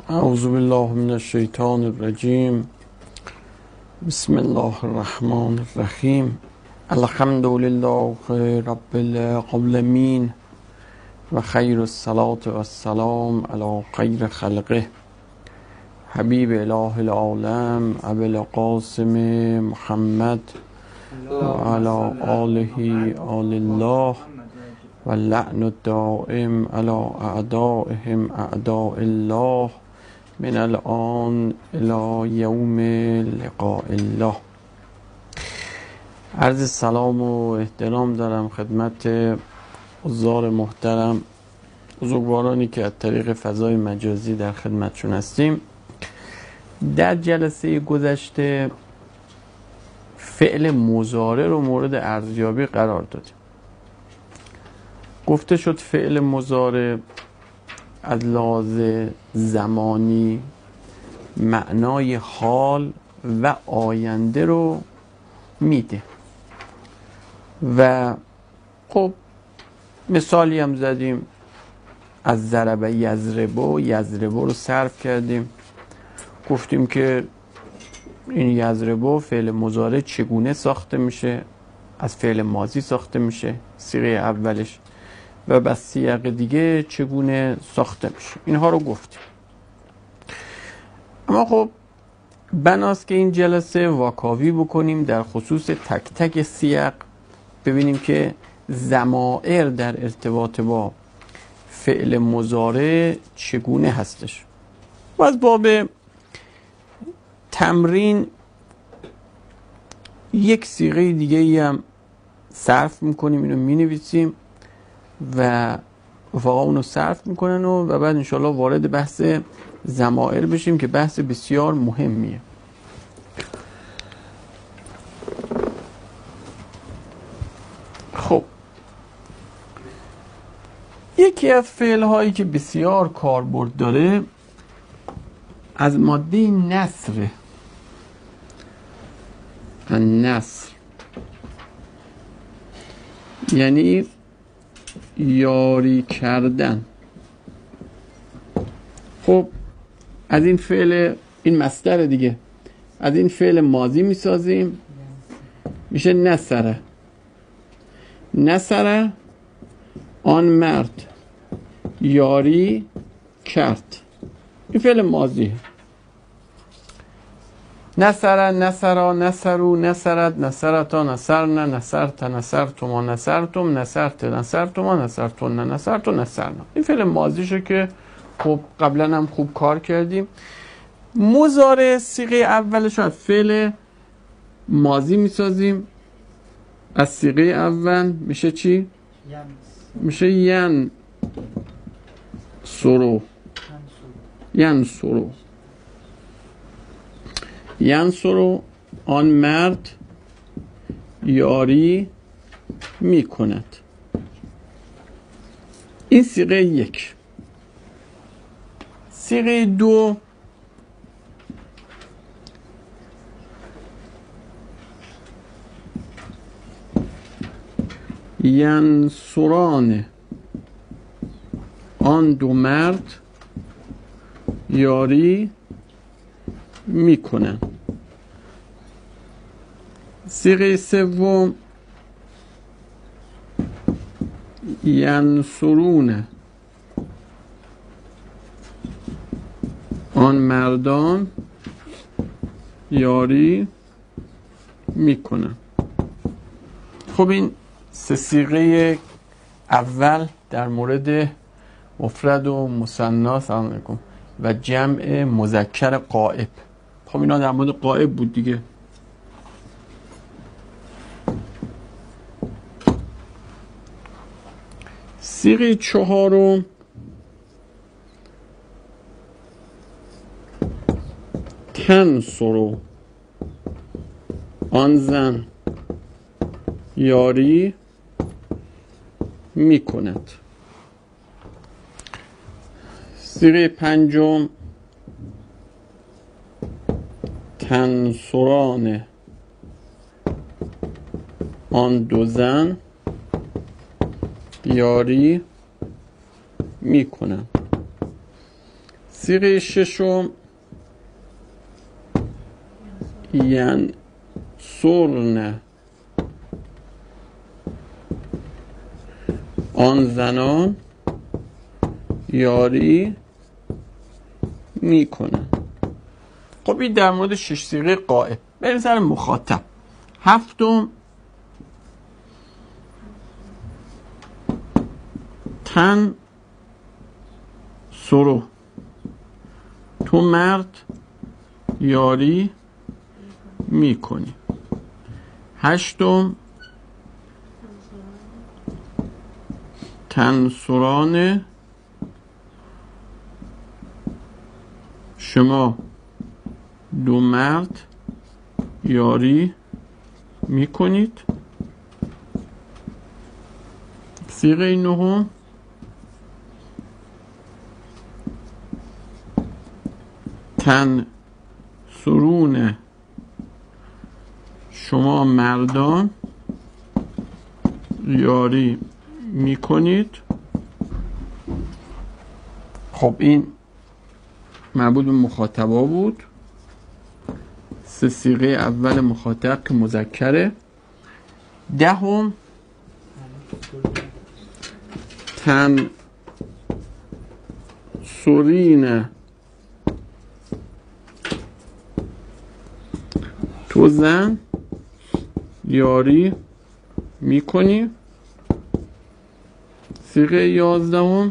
اعوذ بالله من الشیطان الرجیم. بسم الله الرحمن الرحیم. الحمد لله رب العالمین و خیر الصلاة و السلام علی خیر خلقه حبیب اله العالم ابی القاسم محمد و علی آله آل الله و لعن الدائم علی اعدائهم اعداء الله من الان الى یوم لقاء الله. عرض سلام و احترام دارم خدمت حضار محترم، بزرگوارانی که از طریق فضای مجازی در خدمتشون هستیم. در جلسه گذشته فعل مضارع رو مورد ارزیابی قرار دادیم. گفته شد فعل مضارع از لحاظ زمانی معنای حال و آینده رو میده و خب مثالی هم زدیم، از ضرب یضربو رو صرف کردیم، گفتیم که این یضربو فعل مضارع چگونه ساخته میشه، از فعل ماضی ساخته میشه صیغه اولش، و بس سیاق دیگه چگونه ساخته میشه، اینها رو گفتیم. اما خب بناست که این جلسه واکاوی بکنیم در خصوص تک تک سیاق، ببینیم که ضمائر در ارتباط با فعل مضارع چگونه هستش. و از باب تمرین یک صیغه دیگه هم صرف میکنیم، اینو مینویسیم و رفقا اونو صرف میکنن و بعد انشالله وارد بحث ضمائر بشیم که بحث بسیار مهمیه. خب یکی از فعل هایی که بسیار کاربرد داره از ماده نصره. النصر یعنی یاری کردن. خب از این فعل، این مصدر دیگه، از این فعل ماضی میسازیم، میشه نصره. نصره آن مرد یاری کرد، این فعل ماضی. نصره، نصرا، نصرو، نصرت، نصرتا، نصرنا، نصرت، نصرتما، نصرتم، نصرت، نصرتما، نصرتن، نصرت و نصرنا. این فعل ماضیشو که خب قبلا هم خوب کار کردیم. مضارع صیغه اولش از فعل ماضی میسازیم، از صیغه اول میشه چی؟ میشه ین سرو. ین سرو، ینصرو آن مرد یاری می کند. این صیغه یک. صیغه دو ینصران آن دو مرد یاری میکنن. صیغه سوم ینصرون آن مردان یاری میکنن. خب این سه صیغه اول در مورد مفرد و مثنی سلام علیکم و جمع مذکر غائب. خب اینا در مورد غائب بود دیگه. صیغه چهارم تنصرو آن زن یاری می کند. صیغه پنجم تنصران آن دو زن یاری می کنن. صیغه ششم ینصرن آن زنان یاری میکنن. خب این در مورد 6 صیغه غائب. بریم سر مخاطب. هفتم تن سرو، تو مرد یاری میکنی. هشتم تنصران شما دو مرد یاری میکنید. صیغه نهم تنصرون شما مردان یاری میکنید. خب این مربوط به مخاطبا بود. 3 صیغه اول مخاطب که مذکره. دهم تنصرین تو زن یاری میکنی. صیغه 11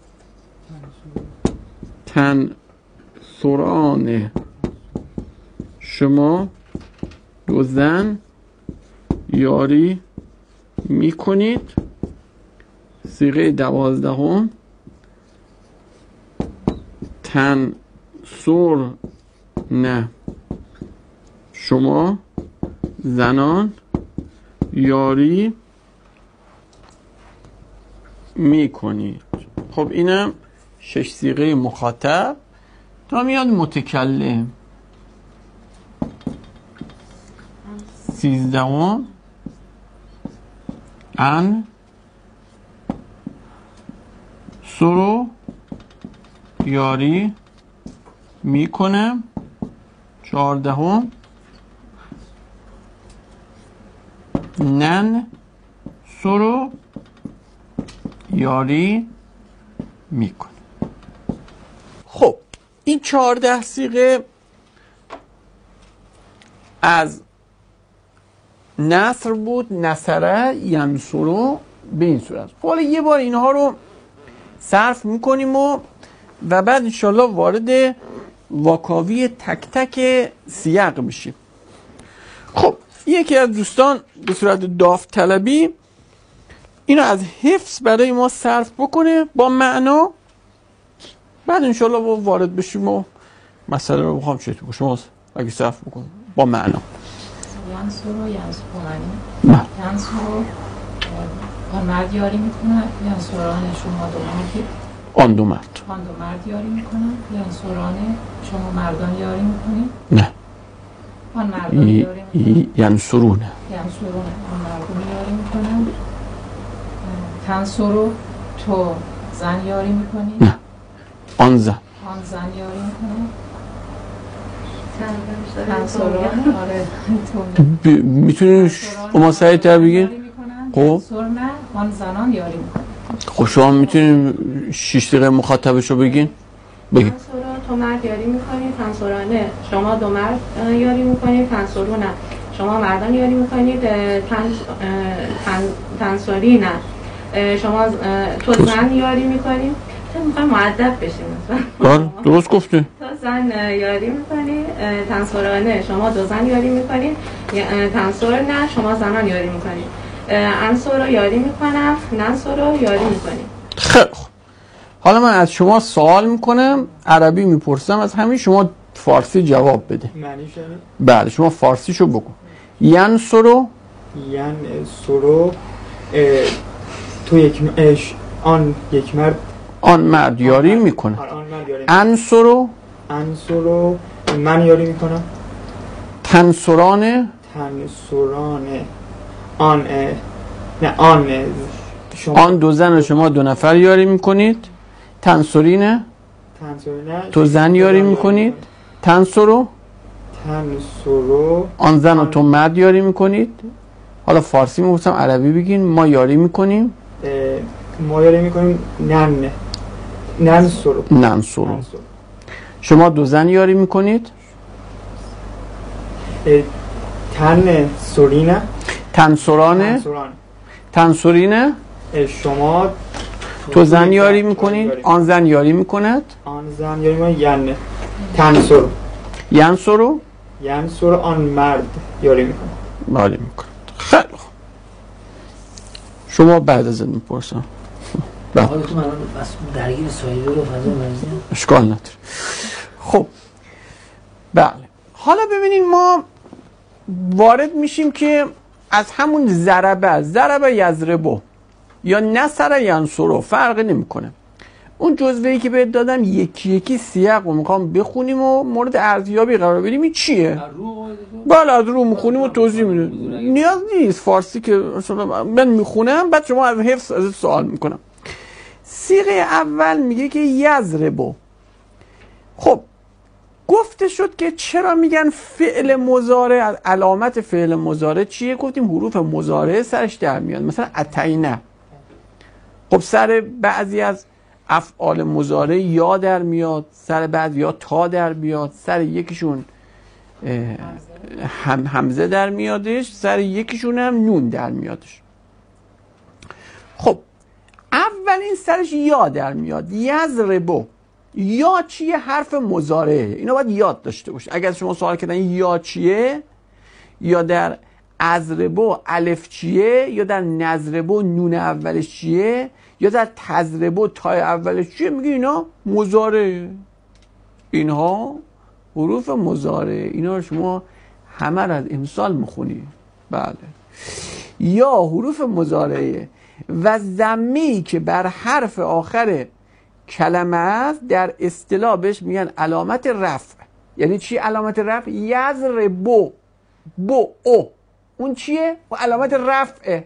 تنصران شما دو زن یاری میکنید. صیغه 12 تنصرن شما زنان یاری میکنید. خب اینم 6 صیغه مخاطب. تا میاد متکلم. 13 ان سرو یاری میکنم. 14 نن سرو یاری میکنه. خب این 14 صیغه از نصر بود. نصره ینصرو به این صورت. حالا یه بار اینها رو صرف میکنیم و بعد انشالله وارد واکاوی تک تک سیاق میشیم. خب یکی از دوستان به صورت داوطلبی اینو از حفظ برای ما صرف بکنه با معنا، بعد انشالله با وارد بشیم و مسئله رو بخوام چطور شما اگه صرف بکنیم با معنا. ینصرو ینصرونی ینصرو آن مرد یاری میکنن. ینصران شما دو مردی آن دو مرد یاری میکنن. ینصران شما مردان یاری میکنین. نه آن مردان یاری میکنن. ینصرون آن مردان یاری میکنن. تنصرو تو زن یاری میکنی. نه آن زن یاری میکنن. تنصران آره تو میتونی شما سعی تر بگین. خب تنصرن آن زنان یاری میکنن. خب شما میتونین 6 دقیقه مخاطبش رو بگین. بگین. تنصران تو مرد یاری میکنی. تنصرانه شما دو مرد یاری میکنید. تنصرون شما مردان یاری میکنید. تنصری نه شما تو زن یاری میکنید. میخوایم مؤدب بشیم. درست گفته. تو زن یاری میکنی. تنصرانه شما دو زن یاری میکنید. تنصر نه شما زنان یاری میکنید. انصر رو یاری میکنم. ننصر رو یاری میکنیم. خیلی خوب. حالا من از شما سوال میکنم، عربی میپرسم، از همین شما فارسی جواب بده. معنیش بله شما فارسیشو بگو. ینصرو تو آن یک مرد آن مرد یاری میکنه. انصرو من یاری میکنم. تنصران آن دو زن شما دو نفر یاری میکنید. تنصرینه تنسورینه تو زن یاری میکنید. تنسورو تنسورو آن زن و تو مرد یاری میکنید. حالا فارسی میگفتم عربی بگین. ما یاری میکنیم. ما یاری میکنیم ننسورو. شما دو زن یاری میکنید. تنسورینه تنسورانه. تنسورینه. شما تو زن یاری میکنید. آن زن یاری میکند. آن زن یاری میکنه تنسورو. ینسورو آن مرد یاری میکنه. یاری میکنه. خیلی خوب. شما بعد ازت میپرسم. حالا تو من درگیر سایه رو فضا مرزی اشکال نداره. خب بله، حالا ببینیم ما وارد میشیم که از همون ضربه یضربو یا نصر ینصرو فرقی نمیکنه. اون جزوه‌ای که بهت دادم یکی یکی سیاق رو میخوام بخونیم و مورد ارزیابی قرار بدیم. این چیه؟ بله از رو میخونیم و توضیح میدیم. نیاز نیست فارسی که من میخونم بعد شما از حفظ از سوال میکنم. صیغه اول میگه که یضربو. خب گفته شد که چرا میگن فعل مضارع، علامت فعل مضارع چیه؟ گفتیم حروف مضارع سرش در میاد. مثلا اتینه، خب سر بعضی از افعال مضارع یا در میاد، سر بعضی یا تا در میاد، سر یکیشون همزه در میادش، سر یکیشون هم نون در میادش. خب اولین سرش یا در میاد. یضربو یا چیه؟ حرف مضارعه. اینا باید یاد داشته باشه. اگر شما سوال کردن یا چیه، یا در اضربو الف چیه، یا در نضربو نون اولش چیه، یا در تضربو تای اولش چیه، میگه اینا مضارعه. اینها حروف مضارعه. اینا رو شما همه رو از امسال میخونی. بله. یا حروف مضارعه و ضمی که بر حرف آخر کلمه است در اصطلاح بهش میگن علامت رفع. یعنی چی علامت رفع؟ یضربو بو او، اون چیه؟ و علامت رفعه.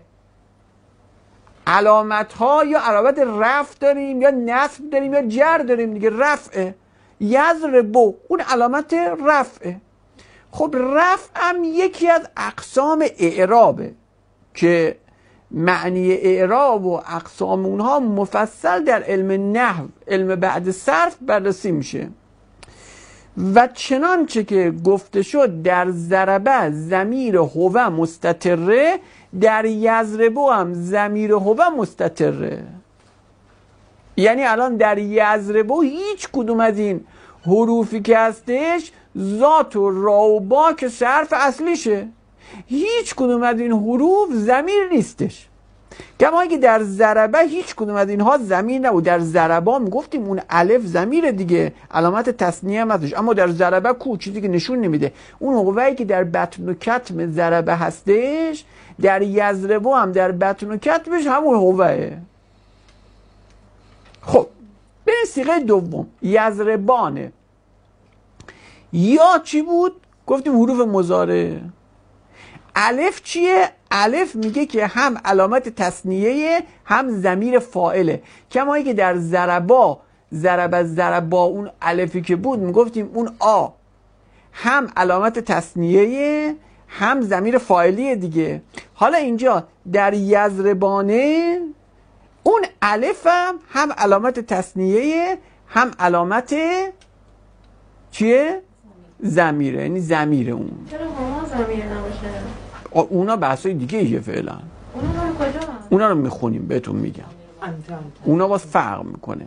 علامت ها یا علامت رفع داریم یا نصب داریم یا جر داریم دیگه. رفعه. یضربو اون علامت رفعه. خب رفع هم یکی از اقسام اعرابه که معنی اعراب و اقسام اونها مفصل در علم نحو، علم بعد صرف بررسی میشه. و چنانچه که گفته شد در ضربه ضمیر هو مستتره، در یضربو هم ضمیر هو مستتره. یعنی الان در یضربو هیچ کدوم از این حروفی که هستش ذات و را و با که صرف اصلیشه، هیچ کدوم از این حروف ضمیر نیستش. کما که در ضربه هیچ کدوم از اینها ضمیر نبود. در ضربه هم گفتیم اون الف ضمیر دیگه، علامت تثنیه هم هستش، اما در ضربه کو چیزی که نشون نمیده. اون قوه‌ای که در بطن و کتم ضربه هستش در یضربو هم در بطن و کتمش همون قوهه. خب به صیغه دوم یضربانه. یا چی بود؟ گفتیم حروف مضارع. الف چیه؟ الف میگه که هم علامت تثنیه هم ضمیر فاعله. کما که در ضربا اون الفی که بود میگفتیم اون آ هم علامت تثنیه هم ضمیر فاعلیه دیگه. حالا اینجا در یضربانه اون الف هم علامت تثنیه هم علامت چیه؟ ضمیره. یعنی ضمیر اون. چرا هما ضمیر نباشه؟ اونا بحثای دیگه ایه فعلا. اونا رو کجا؟ اونا رو میخونیم بهتون میگم. اونا باز فرق میکنه.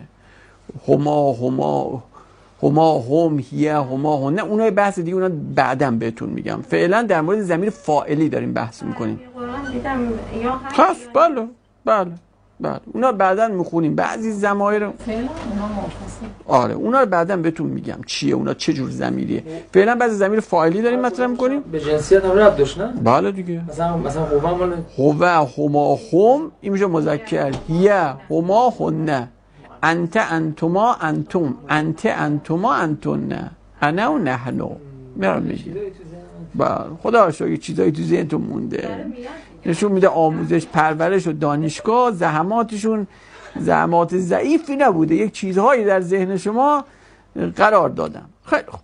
هم هیه هما نه اونا بحث دیگه، اونا بعداً بهتون میگم. فعلا در مورد ضمیر فاعلی داریم بحث میکنیم. قرآن دیدم یا هست. بله اونا بعداً میخونیم. بعضی ضمایر فعلا اونا منفصل. آره اونا رو بعداً بهتون میگم چیه اونا، چه جور ضمیریه. فعلا بعضی ضمیر فاعلی داریم مطرح میکنیم. به جنسیت هم ربط داشت نه؟ بله دیگه. مثلا هو مال هما هم این میشه مذکر. هیه هما هن، انت انتما انتم، انت انتما انتن، انا و نحنو. میرم میگه خدا شکر چیزایی تو ذهنتون مونده. نشون میده آموزش پرورش و دانشگاه زحماتشون زعامات ضعیفی نبوده، یک چیزهایی در ذهن شما قرار دادم. خیلی خوب،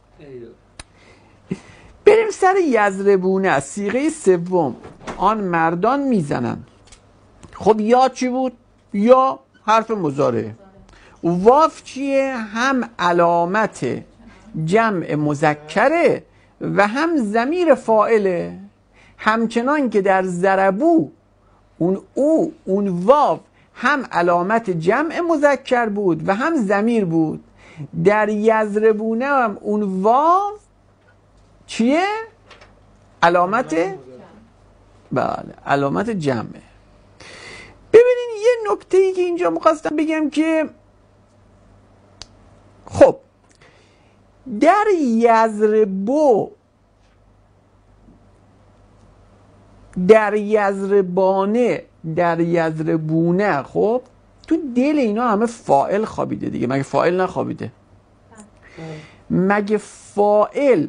بریم سر یضربونه. صیغه سوم، آن مردان میزنن. خب یا چی بود؟ یا حرف مضارع. واف چیه؟ هم علامت جمع مذکره و هم ضمیر فاعله. همچنان که در ضربو اون واو هم علامت جمع مذکر بود و هم ضمیر بود، در یضربونه هم اون واو چیه؟ علامت بله، علامت جمعه. ببینید یه نکته ای که اینجا می‌خواستم بگم که خب در یضربو، در یضربانه، در یضربونه، خب تو دل اینا همه فاعل خوابیده دیگه. مگه فاعل نخوابیده؟ مگه فاعل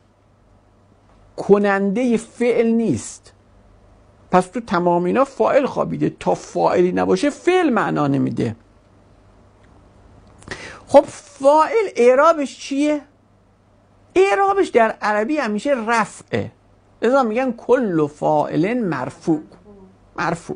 کننده فعل نیست؟ پس تو تمام اینا فاعل خوابیده. تا فاعلی نباشه فعل معنا نمیده. خب فاعل اعرابش چیه؟ اعرابش در عربی همیشه رفعه. لذا میگن کل فاعل مرفوع. مرفوع.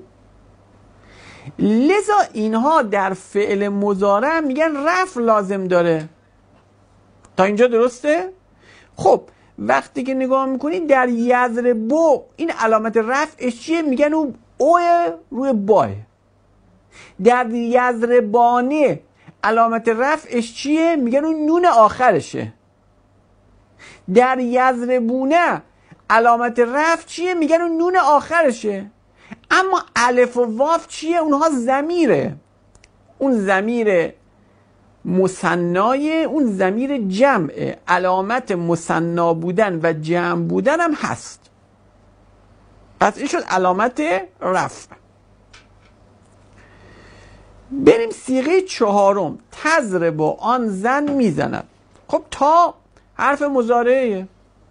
لذا اینها در فعل مضارع میگن رفع لازم داره. تا اینجا درسته؟ خب وقتی که نگاه میکنید در یضربو این علامت رفعش چیه؟ میگن اون او روی باه. در یضربانه علامت رفعش چیه؟ میگن اون نون آخرشه. در یضربونه علامت رفع چیه؟ میگن اون نون آخرشه. اما الف و واف چیه؟ اونها ضمیره. اون ضمیر مثنای، اون ضمیر جمعه. علامت مثنا بودن و جمع بودن هم هست. پس این شد علامت رفع. بریم صیغه چهارم، تضرب و آن زن میزند. خب تا حرف مضارعه.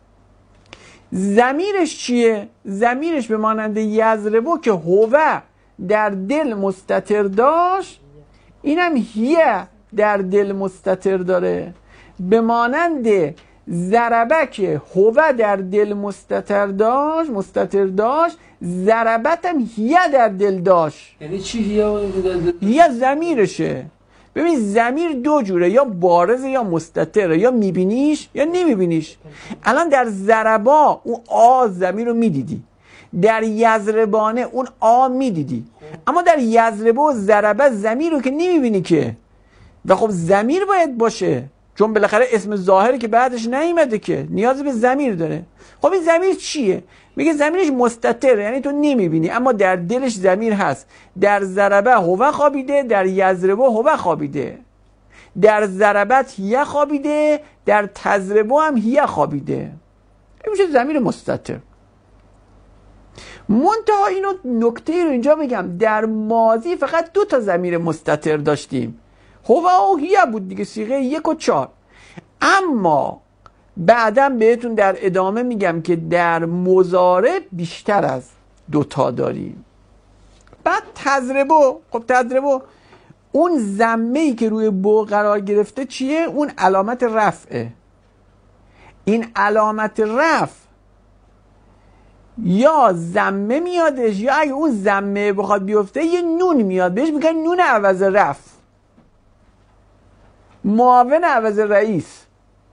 ضمیرش چیه؟ ضمیرش به مانند یضربو که هو در دل مستتر داشت، اینم هیه در دل مستتر داره. به مانند ضربه که هو در دل مستتر داشت، ضربت هم هیه در دل داشت. یعنی چی هیه؟ هیه ضمیرشه. ببین ضمیر دو جوره، یا بارزه یا مستتره، یا میبینیش یا نمیبینیش. الان در ضربا اون آ ضمیر رو میدیدی، در یضربانه اون آ میدیدی، اما در یضربه و ضربه ضمیر رو که نمیبینی که. و خب ضمیر باید باشه، چون بالاخره اسم ظاهری که بعدش نیومده که، نیاز به ضمیر داره. خب این ضمیر چیه؟ میگه ضمیرش مستتره، یعنی تو نمیبینی اما در دلش ضمیر هست. در ضربه هو خوابیده، در یضربه هو خوابیده، در ضربت هیه خوابیده، در تضربه هم هیه خوابیده. این میشه ضمیر مستتر. منتها اینو نکته رو اینجا بگم، در ماضی فقط دو تا ضمیر مستتر داشتیم، هو و هیه بود دیگه، صیغه 1 و 4. اما بعداً بهتون در ادامه میگم که در مضارع بیشتر از 2 تا داریم. بعد تضربو، خب تضربو اون ضمه‌ای که روی بو قرار گرفته چیه؟ اون علامت رفعه. این علامت رفع یا ضمه میادش، یا اگه اون ضمه بخواد بیفته یه نون میاد بهش، میگن نون عوض رفع، معاون عوض رئیس.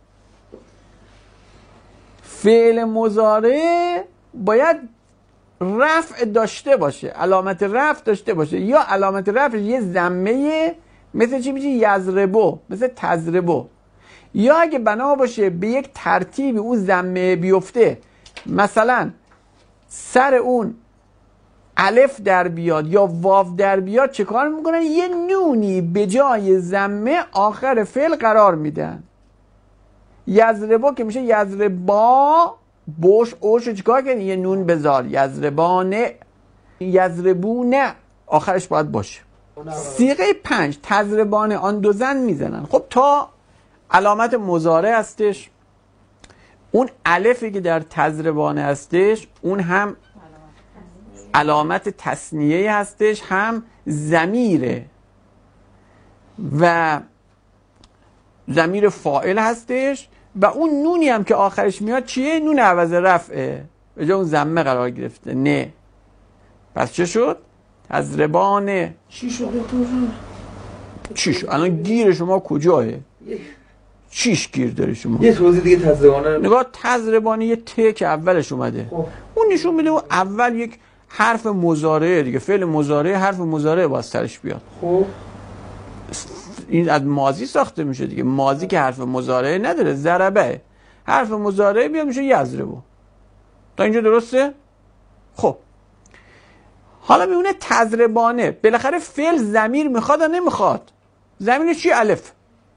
فعل مضارع باید رفع داشته باشه، علامت رفع داشته باشه، یا علامت رفع یه ضمه، مثل چی میشه؟ یضربو، مثل تضربو. یا اگه بنا باشه به یک ترتیب اون ضمه بیفته، مثلا سر اون الف در بیاد یا واو در بیاد، چه کار میکنن؟ یه نونی به جای ضمه آخر فعل قرار میدن. یضربو که میشه یضربا، بوش اوش چیکار کنی؟ یه نون بذار، یضربانه، یضربونه آخرش باید باشه. صیغه 5، تضربانه آن دو زن میزنن. خب تا علامت مضارع هستش، اون الفی که در تضربانه هستش اون هم علامت تثنیه هستش، هم ضمیره. و ضمیر فاعل هستش و اون نونی هم که آخرش میاد چیه؟ نون عوض رفعه، به جای اون ضمه قرار گرفته. نه پس چه شد؟ تضربانه. چی شده؟ چی شد؟ الان گیر شما کجاه؟ چیش گیر داری شما؟ یه توضیح دیگه تضربانه. نگاه، تضربانه یه ت که اولش اومده، خب اون نشون میده اون اول یک حرف مضارعه دیگه، فعل مضارعه حرف مضارعه باید سرش بیاد. خب این از ماضی ساخته میشه دیگه، ماضی که حرف مضارعه نداره، ضربه حرف مضارعه بیاد میشه یضربو. تا اینجا درسته؟ خب حالا میونه تضربانه، بالاخره فعل ضمیر میخواد یا نمیخواد؟ ضمیر چی؟ الف.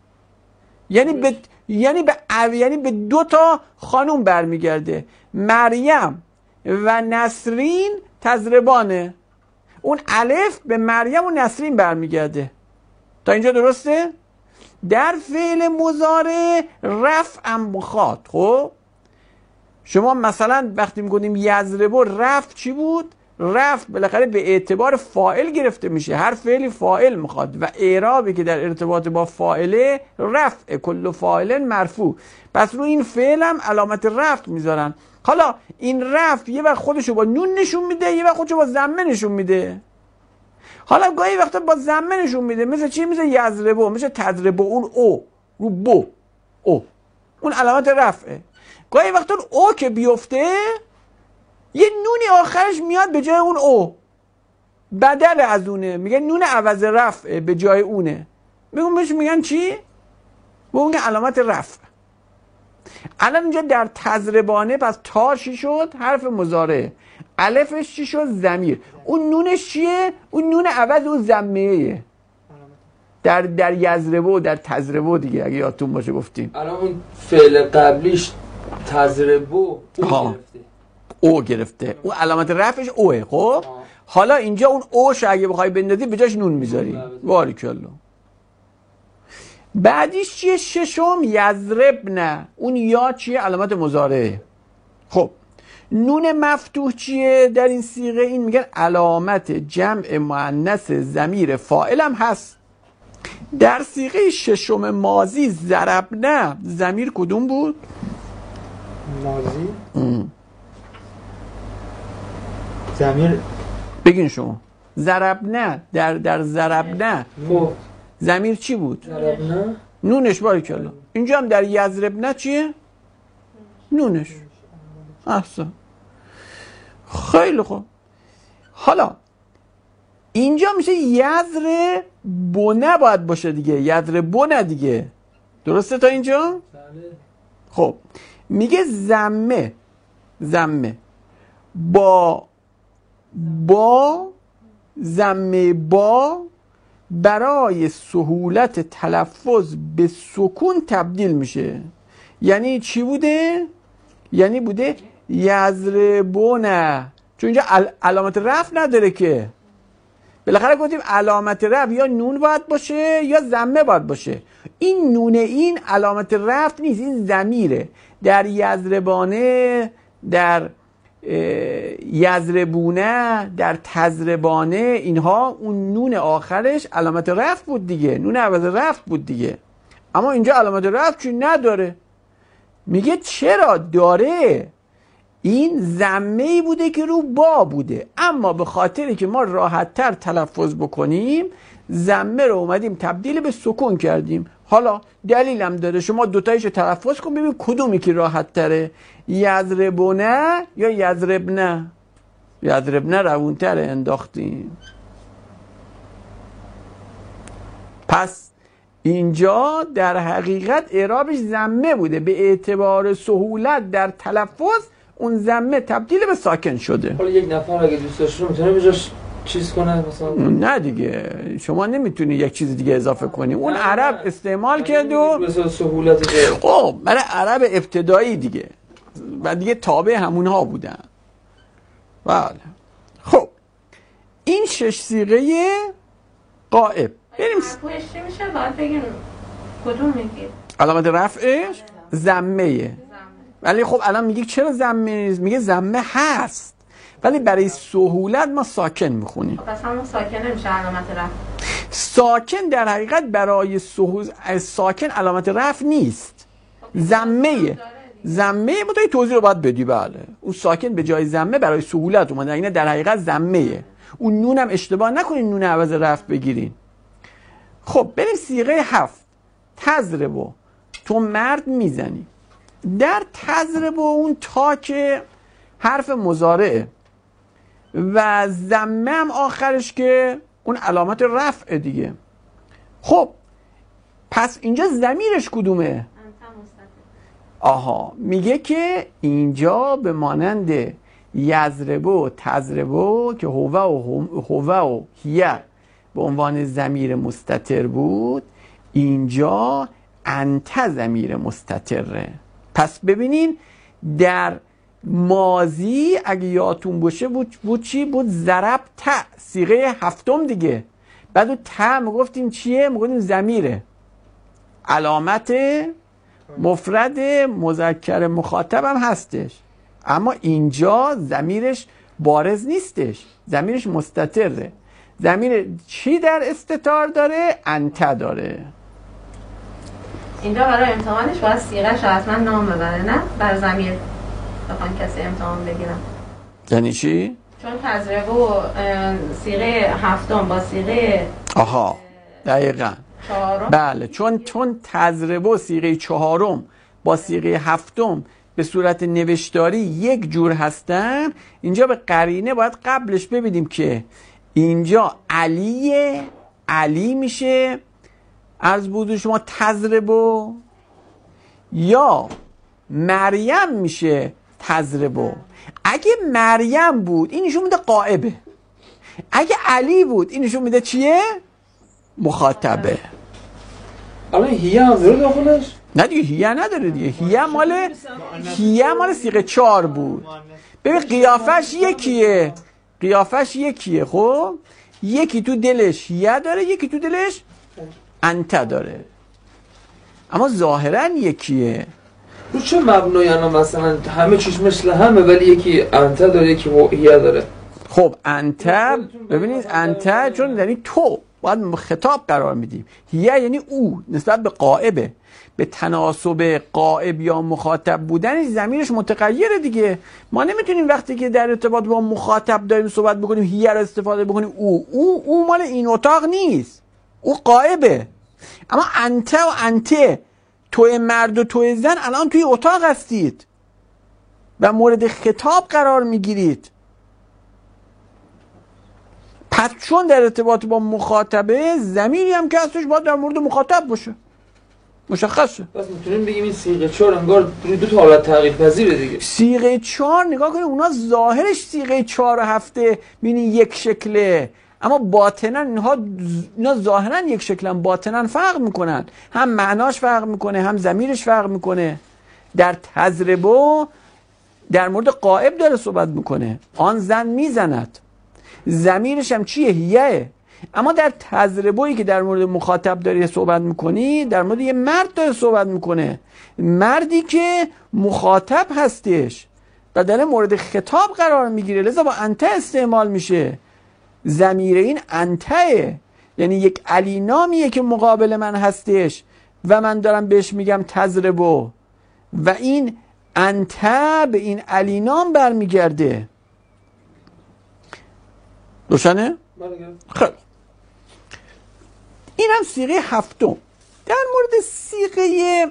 یعنی به دو تا خانوم برمیگرده، مریم و نسرین تضربانه. اون الف به مریم و نسرین برمیگرده. تا اینجا درسته؟ در فعل مضارع رفعم میخواد. خب شما مثلا وقتی میگونیم یضربو، رفع چی بود؟ رفع بالاخره به اعتبار فاعل گرفته میشه، هر فعلی فاعل میخواد و اعرابی که در ارتباط با فاعله رفع، کل فاعل مرفوع. پس رو این فعل هم علامت رفع میذارن. حالا این رفع یه وقت خودشو با نون نشون میده، یه وقت خودشو با ضمه نشون میده. حالا گاهی وقتا با ضمه نشون میده، مثل چی؟ مثل یضربو، مثل تضربو، اون او رو بو او، اون علامت رفعه. گاهی وقتا او که بیفته یه نونی آخرش میاد به جای اون او، بدل از اونه، میگه نون عوض رفع به جای اونه، میگن چی؟ میگن علامت رفع. الان اینجا در تضربانه پس تا چی شد؟ حرف مضارع. الفش چی شد؟ ضمیر. اون نونش چیه؟ اون نون عوض اون ضمه در یضربو، در تضربو دیگه، اگه یادتون باشه گفتیم. الان اون فعل قبلیش تضربو او گرفته، اون علامت رفعش اوه. خب حالا اینجا اون اوش اگه بخوای بندازی به جاش نون میذاری. باریکالله. بعدیش چیه؟ ششم یضربن، اون یا چیه؟ علامت مضارعه. خب نون مفتوح چیه در این صیغه؟ این میگن علامت جمع مؤنث ضمیر فاعل هم هست. در صیغه ششم ماضی ضربن، ضمیر کدوم بود؟ ماضی ضمیر بگین شما. ضربن، در ضربن خب ضمیر چی بود؟ ضربن نونش. باریکالله. اینجا هم در یضربن چیه؟ نونش. احسن، خیلی خوب. حالا اینجا میشه یضربونه باید باشه دیگه، یضربونه دیگه، درسته تا اینجا؟ خب میگه ضمه با ضمه با برای سهولت تلفظ به سکون تبدیل میشه. یعنی چی بوده؟ یعنی بوده یضربونه، چون اینجا علامت رفع نداره که. بالاخره گفتیم علامت رفع یا نون باید باشه یا ضمه باید باشه. این نون این علامت رفع نیست، این ضمیره. در یضربانه، در یضربونه، در تضربانه، اینها اون نون آخرش علامت رفع بود دیگه، نون عوض رفع بود دیگه. اما اینجا علامت رفع چی نداره. میگه چرا داره؟ این ضمه‌ای بوده که رو با بوده، اما به خاطری که ما راحت تر تلفظ بکنیم ضمه رو اومدیم تبدیل به سکون کردیم. حالا دلیلم داره، شما دوتایش تلفظ کن ببین کدومی که راحت تره، یضربونه یا یضربنه. یضربنه روون تره انداختیم. پس اینجا در حقیقت اعرابش ضمه بوده، به اعتبار سهولت در تلفظ اون ضمه تبدیل به ساکن شده. حالا یک نفر اگه دوست داشته میتونه بجاش چیز کنه مثلا؟ نه دیگه، شما نمیتونی یک چیز دیگه اضافه کنی. اون عرب استعمال کرد و خب برای عرب ابتدایی دیگه و دیگه تابع همونها بودن. بله. خب این 6 صیغه غائب. بریم مرفوعش چی میشه؟ باید بگیم کدوم میگید؟ علامت رفعش ضمه. ولی خب الان میگه چرا ضمه نیست؟ میگه ضمه هست ولی برای سهولت ما ساکن میخونیم. پس همون ساکن نمیشه علامت رفع. ساکن در حقیقت برای ساکن علامت رفع نیست، ضمه متای توضیح رو باید بدی. بله اون ساکن به جای ضمه برای سهولت اومده، اینه در حقیقت ضمه. اون نون هم اشتباه نکنین، نون عوض رفع بگیرین. خب بریم صیغه 7. تضربو، تو مرد میزنی. در تضربو اون تا که حرف مضارعه و ضمه هم آخرش که اون علامت رفع دیگه. خب پس اینجا ضمیرش کدومه؟ آها، میگه که اینجا به مانند یضربو تضربو که هو و هیه به عنوان ضمیر مستتر بود، اینجا انت ضمیر مستتره. پس ببینین در ماضی اگه یادتون باشه بود چی بود؟ ضرب ت، صیغه 7 دیگه. بعد اون ت میگفتیم چیه؟ میگفتیم ضمیره، علامت مفرد مذکر مخاطب هم هستش، اما اینجا ضمیرش بارز نیستش، ضمیرش مستتره. ضمیر چی در استتار داره؟ انت داره. اینجا برای امتحانش باید صیغه‌ش حتما نام ببره، نه بر ضمیر بخوان کسی امتحان بگیرن. یعنی چی؟ چون تضربه و صیغه 7 با صیغه دقیقاً 4 بله، چون تضربه و صیغه 4 با صیغه 7 به صورت نوشتاری یک جور هستن، اینجا به قرینه باید قبلش ببینیم که اینجا علی میشه عرض بود شما تضربو، یا مریم میشه تضربو. اگه مریم بود این نشون میده غائبه، اگه علی بود این نشون میده چیه؟ مخاطبه. الان هیه هم داره داخلش؟ نه دیگه هیه نداره دیگه، هیه مال صیغه 4 بود. ببین قیافش یکیه. خب یکی تو دلش هیه داره، یکی تو دلش انت داره، اما ظاهرا یکیه. رو چه مبنایی الان مثلا همه چیش مثل همه ولی یکی انت داره یکی هیه داره؟ خب انت، ببینید انت چون یعنی تو باید خطاب قرار میدیم، هیه یعنی او نسبت به غائبه، به تناسب غائب یا مخاطب بودن ضمیرش متغیره دیگه. ما نمیتونیم وقتی که در ارتباط با مخاطب داریم صحبت بکنیم هیه رو استفاده بکنیم او مال این اتاق نیست، او غائبه. اما انت و انته، توی مرد و توی زن الان توی اتاق هستید و مورد خطاب قرار میگیرید. پس چون در ارتباط با مخاطبه، ضمیری هم که هستش باید در مورد مخاطب باشه، مشخصه. پس میتونیم بگیم این صیغه 4 انگار دو تا حالت تغییر پذیره دیگه. صیغه 4 نگاه کنید اونا ظاهرش صیغه 4 و 7 ببینید یک شکله، اما باطنا اینا ظاهرا یک شکلن، باطنا فرق میکنن، هم معناش فرق میکنه هم ضمیرش فرق میکنه. در تضربه در مورد غائب داره صحبت میکنه، آن زن میزند، ضمیرش هم چیه؟ هیه. اما در تضربه‌ای که در مورد مخاطب داری صحبت میکنی، در مورد یه مرد داره صحبت میکنه، مردی که مخاطب هستش و در مورد خطاب قرار میگیره، لذا با انت استعمال میشه. ضمیر این انته، یعنی یک علی نامیه که مقابل من هستش و من دارم بهش میگم تضربو و این انته به این علی نام برمیگرده. روشنه؟ خیلی. این هم صیغه 7. در مورد صیغه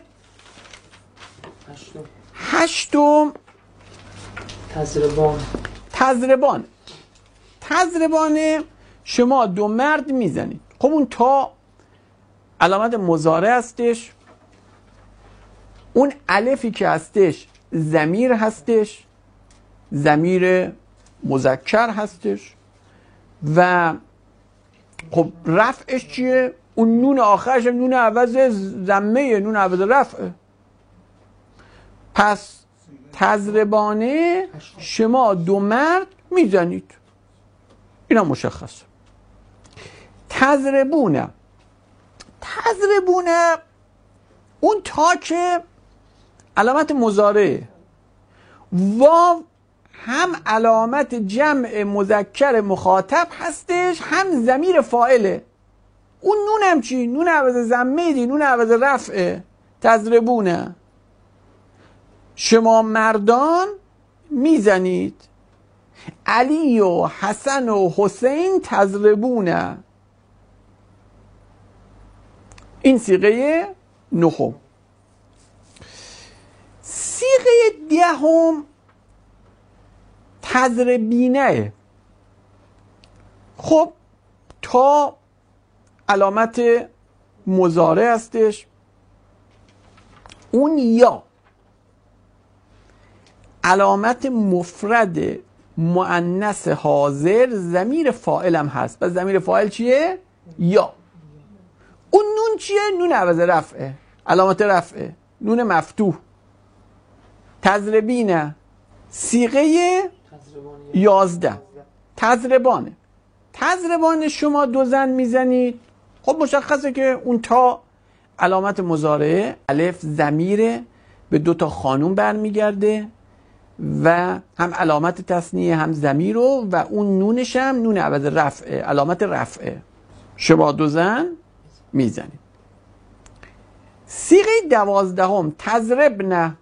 8 تضربان شما دو مرد میزنید. خب اون تا علامت مضارع هستش، اون الفی که هستش ضمیر هستش، ضمیر مذکر هستش و خب رفعش چیه؟ اون نون آخرش نون عوض ضمه، نون عوض رفعه. پس تضربانه شما دو مرد میزنید، اینا مشخصه. تضربونه اون تا که علامت مضارعه، واو هم علامت جمع مذکر مخاطب هستش هم ضمیر فاعله. اون نونم چی؟ نون عوض ضمه دی، نون عوض رفعه. تضربونه. شما مردان میزنید. علی و حسن و حسین تضربونه. این صیغه نهم. صیغه دهم تضربینه. خب تا علامت مضارع هستش. اون یا علامت مفرد مؤنث حاضر ضمیر فاعلم هست. و ضمیر فاعل چیه؟ یا. اون نون چیه؟ نون عوض رفعه، علامت رفعه، نون مفتوح. تضربینه صیغه 11. تضربانه. تضربانه شما دو زن میزنید. خب مشخصه که اون تا علامت مضارعه، الف ضمیره به دو تا خانوم برمیگرده و هم علامت تثنیه هم ضمیر و اون نونش هم نون عوض رفعه، علامت رفعه. شما دو زن میزنید. صیغه 12 تضربنه.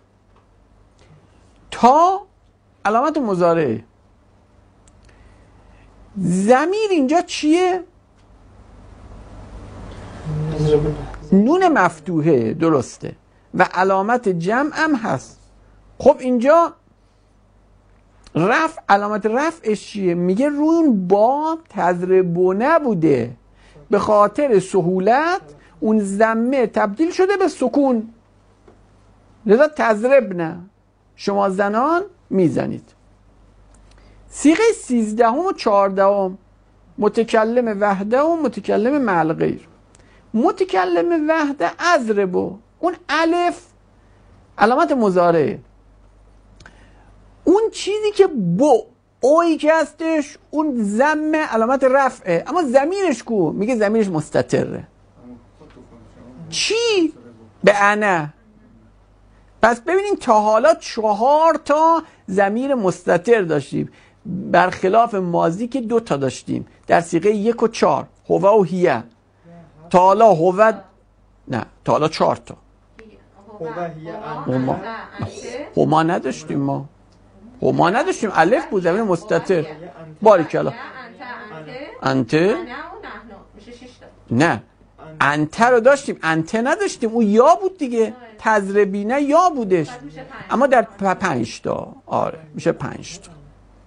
تا علامت مضارعه. ضمیر اینجا چیه؟ نون مفتوحه، درسته، و علامت جمع هم هست. خب اینجا رفع، علامت رفعش چیه؟ میگه روی اون باب تضربونه بوده، به خاطر سهولت اون ضمه تبدیل شده به سکون، لذا تضربنه، شما زنان میزنید. صیغه 13 و 14 متکلم وحده و متکلم مع الغیر. متکلم وحده اضربو، اون الف علامت مضارعه. اون چیزی که بو اویی که هستش اون ضمه علامت رفعه، اما ضمیرش کو؟ میگه ضمیرش مستتره. چی؟ به انا. پس ببینین تا حالا 4 تا ضمیر مستتر داشتیم، برخلاف ماضی که 2 تا داشتیم در صیغه 1 و 4، هو و هیه. تا حالا هو نه، تا حالا 4 تا. هما نداشتیم ما. هما نداشتیم، الف بود ضمیر مستتر. باریکلا. انت نه، انت رو داشتیم، انت نداشتیم، اون یا بود دیگه. تضربینه یا بودش، اما در 5 تا. آره میشه 5 تا.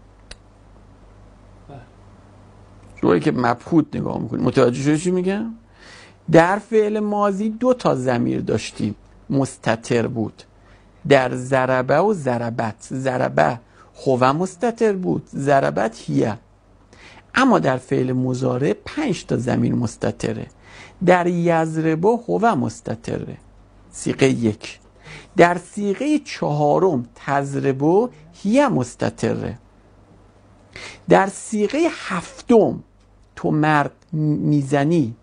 جوری که مبهوت نگاه میکنیم متوجه شدی چی میگم؟ در فعل ماضی 2 تا ضمیر داشتیم مستتر بود، در ضربه و ضربت. ضربه هو مستتر بود، ضربت هیه. اما در فعل مضارع 5 تا ضمیر مستتره. در یضرب هو مستتره، صیغه 1. در صیغه 4 تضرب هیه مستتره. در صیغه 7 تو مرد میزنی،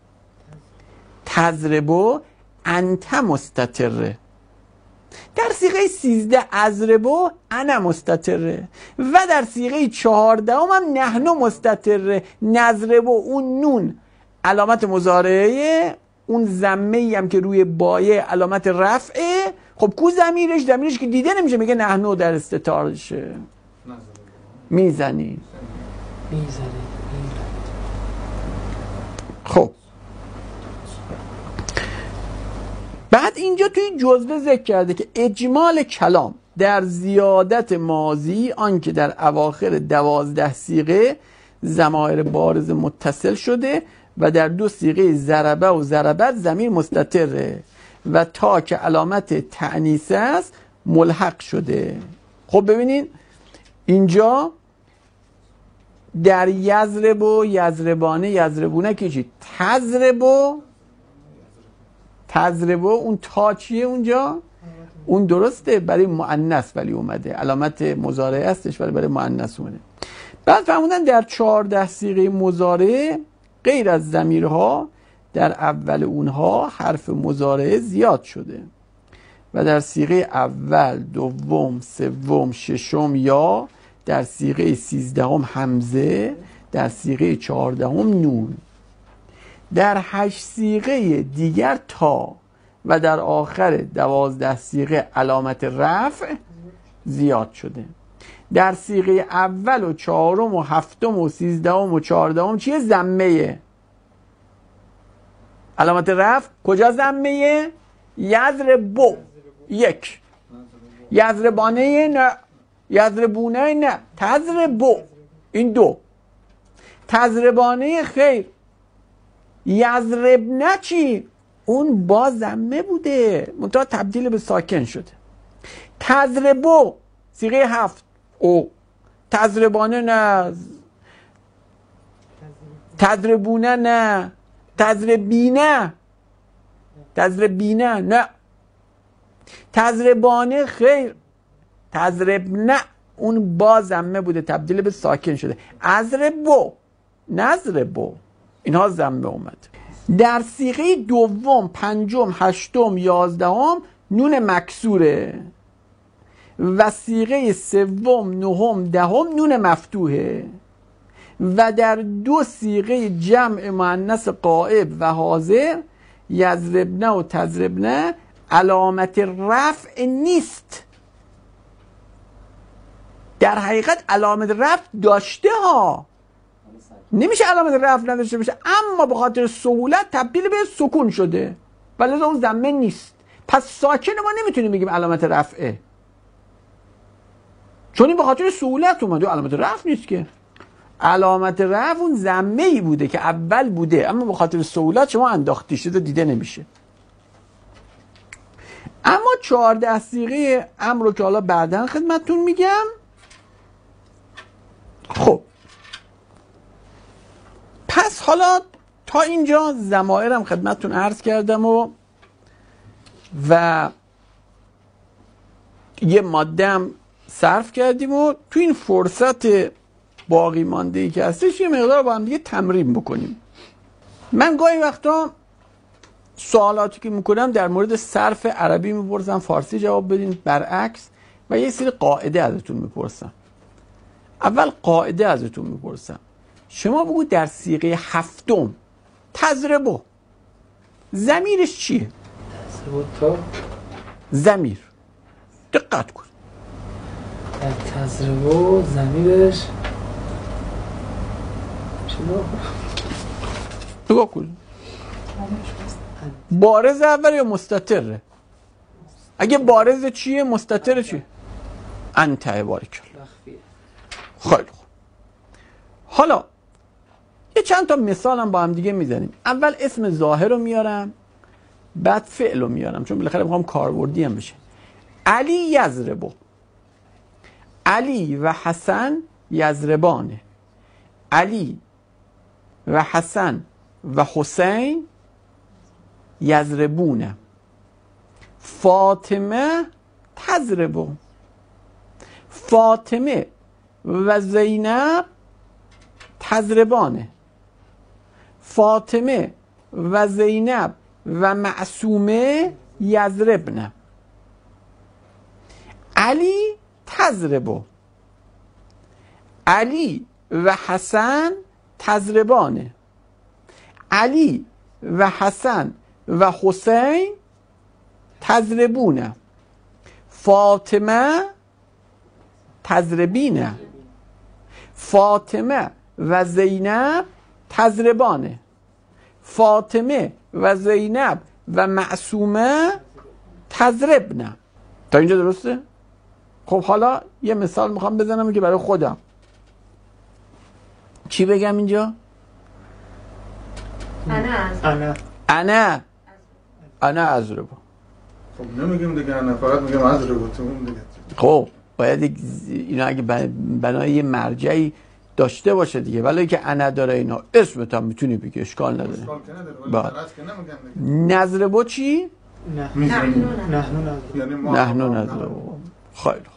تضرب انت مستتره. در صیغه 13 اضرب انا مستتره. و در صیغه 14 هم نحن مستتره. نضرب اون نون علامت مضارعه، اون ضمه‌ای هم که روی بایه علامت رفعه. خب کو ضمیرش که دیده نمیشه، میگه نحن در استتارشه. میزنی. خب بعد اینجا توی جزوه ذکر کرده که اجمال کلام در زیادت ماضی آنکه در اواخر 12 صیغه ضمایر بارز متصل شده و در 2 صیغه ضربه و ضربت ضمیر مستتره و تا که علامت تأنیث است ملحق شده. خب ببینین اینجا در یضرب و یضربانه یضربونه که چی؟ تضرب اون تا چیه اونجا؟ اون درسته برای مؤنث ولی اومده، علامت مضارعه هستش ولی برای مؤنث اومده. بعد فرمودن در 14 صیغه مضارعه غیر از ضمیرها در اول اونها حرف مضارعه زیاد شده و در صیغه اول، دوم، سوم، ششم یا، در صیغه 13 همزه، در صیغه 14 نون. در 8 صیغه دیگر تا و در آخر 12 صیغه علامت رفع زیاد شده. در صیغه اول و چهارم و هفتم و 13 و 14 چیه؟ ضمه. علامت رفع کجا ضمه؟ یضربو 1، یضربانه نه، یضربونه نه، تضربو این 2، تضربانه خیر، یضربنه چی؟ اون با ضمه بوده منتها تبدیل به ساکن شده. تضربو صیغه 7 او، تضربانه نه، تضربونه نه، تضربینه، تضربینه نه، تضربانه خیر، تضربنه اون با ضمه بوده تبدیل به ساکن شده. اضربو، نضربو اینها ضمه اومد. در صیغه دوم، پنجم، هشتم، 11 نون مکسوره و صیغه سوم، نهم، 10 نون مفتوحه و در 2 صیغه جمع مؤنث غائب و حاضر یضربنه و تضربنه علامت رفع نیست. در حقیقت علامت رفع داشته ها، نمیشه علامت رفع نداشته باشه، اما به خاطر سهولت تبدیل به سکون شده ولی اون ضمه نیست. پس ساکن ما نمیتونیم بگیم علامت رفعه، چون این به خاطر سهولت اومده، علامت رفع نیست که. علامت رفع اون ضمه ای بوده که اول بوده اما به خاطر سهولت شما انداختی شده، دیده نمیشه. اما 14 صیغه امر رو که حالا بعداً خدمتتون میگم. خب پس حالا تا اینجا ضمائرم خدمتتون عرض کردم و یه ماده هم صرف کردیم و تو این فرصت باقی مانده ای که هستش یه مقدار با هم دیگه تمرین بکنیم. من گاهی وقتا سوالاتی که میکنم در مورد صرف عربی میپرسم، فارسی جواب بدین، برعکس، و یه سری قاعده ازتون میپرسم. اول قاعده ازتون میپرسم، شما بگو در صیغه هفتم تضربو ضمیرش چیه؟ تا ضمیر دقت کن. در تضربو ضمیرش چرا؟ نگاه کن، بارز اول یا مستتره؟ اگه بارز چیه مستتر چیه؟ انت. بارک الله. خیلی خوب. حالا یه چند تا مثال هم با هم دیگه میزنیم. اول اسم ظاهر رو میارم، بعد فعل رو میارم، چون بالاخره میخوام کاربردی هم بشه. علی یضربو، علی و حسن یضربانه، علی و حسن و حسین یضربونه، فاطمه تضربو، فاطمه و زینب تضربانه، فاطمه و زینب و معصومه یضربنه، علی تضربو، علی و حسن تضربانه، علی و حسن و حسین تضربونه، فاطمه تضربینه، فاطمه و زینب تضربانه، فاطمه و زینب و معصومه تضربنه. تا اینجا درسته؟ خب حالا یه مثال میخوام بزنم که برای خودم. چی بگم اینجا؟ انا اضربو. خب نمیگیم دیگه انا، فقط میگم اضربو تو اون دیگه. خب باید اینا اگه بنای یه مرجعی داشته باشه دیگه، ولی که انا داره اینا اسمت هم میتونی بگی، اشکال نداره. اشکال که نداره ولی درست که نمیگم دیگه. نضربو چی؟ نحنو نضربو. خیلی خوب.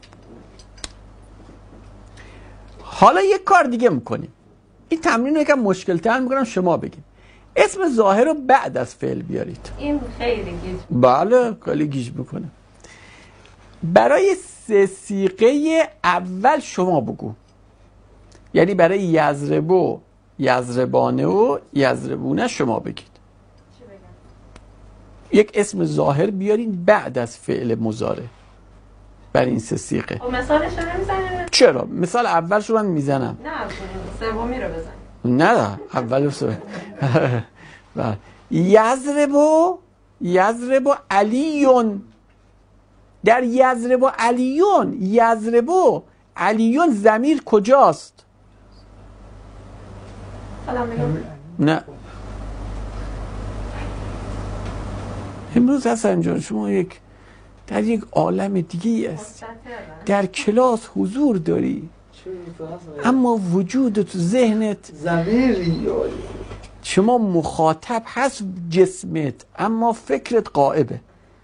حالا یک کار دیگه میکنیم، این تمرین رو یکم مشکل تر میکنم، شما بگید اسم ظاهر رو بعد از فعل بیارید. این خیلی گیج. بله خیلی گیج میکنه. برای 3 صیغه اول شما بگو، یعنی برای یضربو، یضربانه و یضربونه شما بگید. چی بگم؟ یک اسم ظاهر بیارین بعد از فعل مضارع بر این سه صیغه. خب مثالش رو نمیزنیم؟ چرا؟ مثال اولش رو من میزنم. نه سومی رو بزنیم. نه اول یضرب علیون. در یضرب علیون ضمیر کجاست؟ حالا میگم نه امروز حسن جان شما در یک عالم دیگه است، در کلاس حضور داری اما وجودت تو ذهنت ضمیری شما مخاطب هست جسمت اما فکرت غائبه.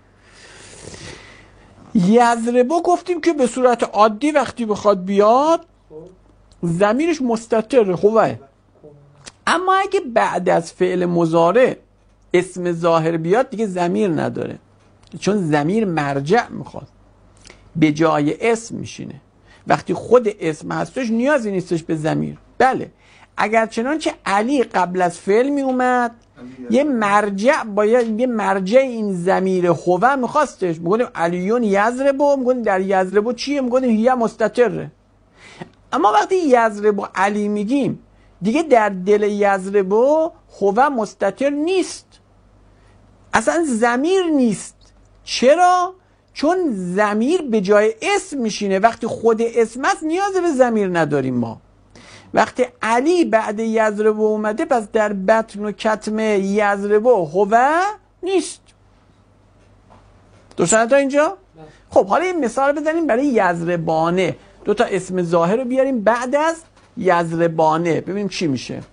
یضربو گفتیم که به صورت عادی وقتی بخواد بیاد ضمیرش مستتره خوبه، اما اگه بعد از فعل مضارع اسم ظاهر بیاد دیگه ضمیر نداره، چون ضمیر مرجع میخواد به جای اسم میشینه. وقتی خود اسم هستش نیازی نیستش به ضمیر. بله اگر چنانچه علی قبل از فعل می اومد یه مرجع باید یه مرجع این ضمیر هو میخواستش، میگونیم علیون یضربو، میگونیم در یضربو چیه؟ میگونیم هیه مستتره. اما وقتی یضربو علی میگیم دیگه در دل یضربو هو مستتر نیست، اصلا ضمیر نیست. چرا؟ چون ضمیر به جای اسم میشینه. وقتی خود اسم است نیاز به ضمیر نداریم ما. وقتی علی بعد یضربو اومده پس در بطن و کتم یضربو هو نیست. درسته تا اینجا؟ خب حالا این مثال بزنیم برای یضربانه. دو تا اسم ظاهر رو بیاریم بعد از یضربانه ببینیم چی میشه.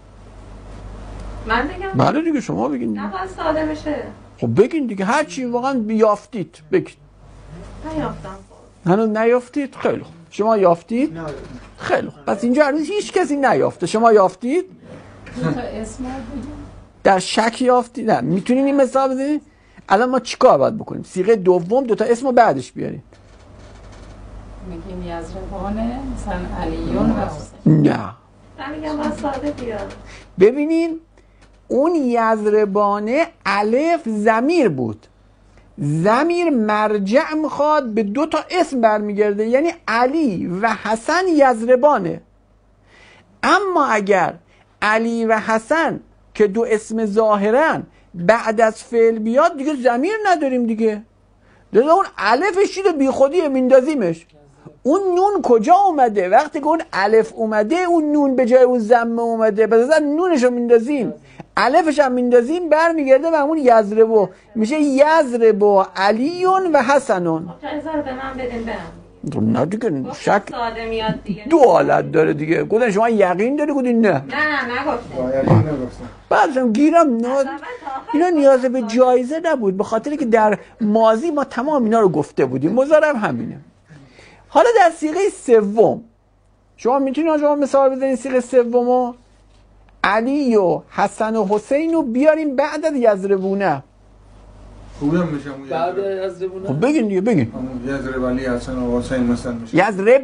من بگم؟ بله دیگه شما بگین. نه باید ساده بشه. خب بگین دیگه هر چی واقعا یافتید بگید. نیافتم. هنوز نیافتید؟ خیلی خوب. شما یافتید؟ نه خیلی خوب. پس اینجا هنوز هیچ کسی نیافته. شما یافتید؟ دو تا اسم رو بگیم. در شک یافتید؟ نه میتونین این مثال بزنید؟ الان ما چیکار باید بکنیم؟ صیغه دوم دو تا اسم رو بعدش بیاریم. میگیم یضربانه مثلا علیون و حسین. نه من میگم باید ساده بیاد. ببینین اون یضربانه الف ضمیر بود، ضمیر مرجع میخواد به دو تا اسم برمیگرده، یعنی علی و حسن یضربانه. اما اگر علی و حسن که دو اسم ظاهرن بعد از فعل بیاد دیگه ضمیر نداریم دیگه. دیگه اون الفش چیه بی خودیه میندازیمش. اون نون کجا اومده؟ وقتی که اون الف اومده اون نون به جای اون ضمه اومده، پس اصلا نونش رو میندازیم الفش هم میندازیم برمیگرده و اون یضربو میشه یضربو علیون و حسنون. خب جایزه رو به من بدین برم. نه دیگه شک ساده میاد دیگه. دو حالت داره دیگه. گفتن شما یقین داری؟ گفتین نه. نه نگفتم. باید این نگفتم. بعدم گیرم اینا نیاز به جایزه نبود، به خاطر که در ماضی ما تمام اینا رو گفته بودیم. مضارع همینه. حالا در صیغه سوم شما میتونید شما مثال بزنید. صیغه سومو علی و حسن و حسین رو بیاریم بعد از یضربونه. خوبی هم میشه همون بعد از زبونه خب بگین دیگه بگین. همون یضرب علی حسن و حسین مثلا میشه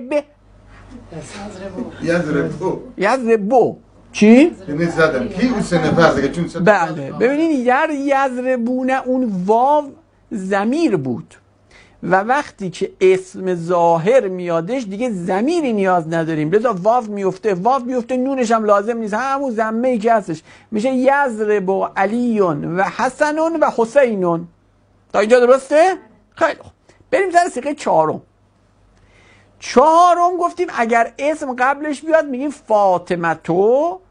یضربو چی؟ یعنی زدم کی اون سه نفر دیگه چون سه بله ببینید یضربونه اون واو ضمیر بود و وقتی که اسم ظاهر میادش دیگه ضمیری نیاز نداریم، لذا واو میفته نونش هم لازم نیست، همون ضمه‌ای که هستش میشه یضرب علیون و حسنون و حسینون. تا اینجا درسته؟ خیلی خوب. بریم سر صیغه چهارم گفتیم اگر اسم قبلش بیاد میگیم فاطمتو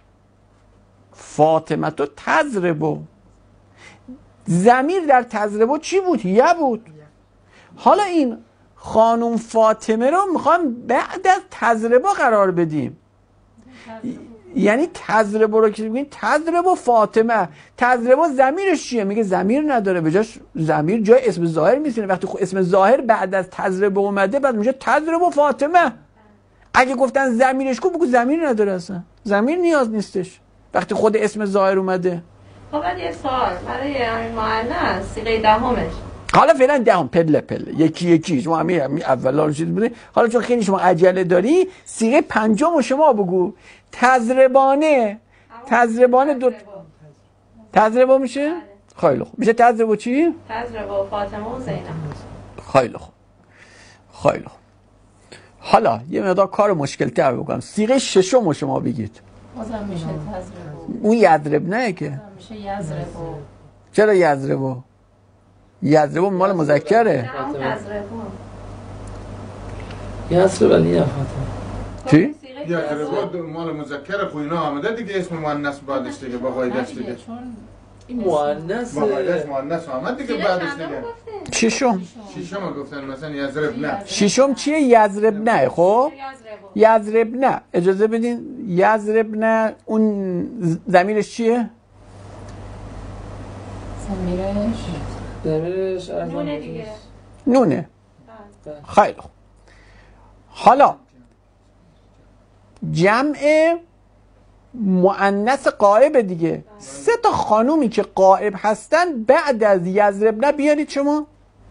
تضربو. ضمیر در تضربو چی بود؟ یه بود. حالا این خانم فاطمه رو میخوام بعد از تضربو قرار بدیم، یعنی تضربو رو که میگیم تضربو فاطمه. تضربو ضمیرش چیه؟ میگه ضمیر نداره، به جاش ضمیر جای اسم ظاهر میسینه. وقتی اسم ظاهر بعد از تضربو اومده بعد میشه تضربو فاطمه. اگه گفتن ضمیرش کو بگو ضمیر نداره، اصلا ضمیر نیاز نیستش وقتی خود اسم ظاهر اومده. خب بعد یه سوال برای همین مؤنث صیغه دهمش حالا فعلا دهم پله پله یکی یکی شما همین اولا رو چیز بوده. حالا چون خیلی شما عجله داری صیغه پنجم رو شما بگو. تضربانه دو تضربا میشه؟ خیلی خوب. میشه تضربا چی؟ تضربا فاطمه و زینب. خیلی خوب. خیلی خوب. حالا یه مقدار کار مشکل تر بکنم. صیغه ششم رو شما بگید. بازم میشه تضربا. اون یضرب نه که؟ بازم میشه یضربا. چرا یضربا؟ یضربا مال مذکره. نه اون تضربا. یسر ولی فاطمه. چی؟ یا تربود مال مذکر خوینا آمده دیگه اسم مؤنث بعدش دیگه با قاعدش دیگه. چون این مؤنث با قاعدش مؤنث آمد دیگه بعدش دیگه. ششم شیشم گفتن مثلا یضرب نه. ششم چیه؟ یضرب نه. خب یضرب نه اجازه بدین. یضرب نه اون ضمیرش چیه؟ ضمیرش نونه دیگه. نونه. خیلی خوب. حالا جمع مؤنث غائب دیگه. سه تا خانومی که غائب هستن بعد از یضرب نه بیارید شما.